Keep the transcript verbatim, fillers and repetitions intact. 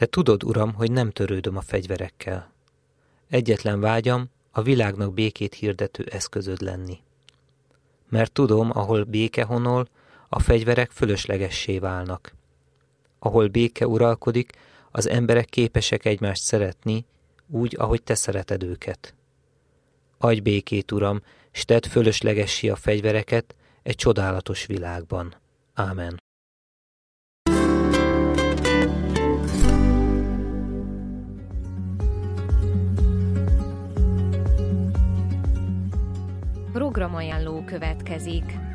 Te tudod, Uram, hogy nem törődöm a fegyverekkel. Egyetlen vágyam a világnak békét hirdető eszközöd lenni. Mert tudom, ahol béke honol, a fegyverek fölöslegessé válnak. Ahol béke uralkodik, az emberek képesek egymást szeretni, úgy, ahogy te szereted őket. Adj békét, Uram, s tedd fölöslegessé a fegyvereket egy csodálatos világban. Ámen. Programajánló következik.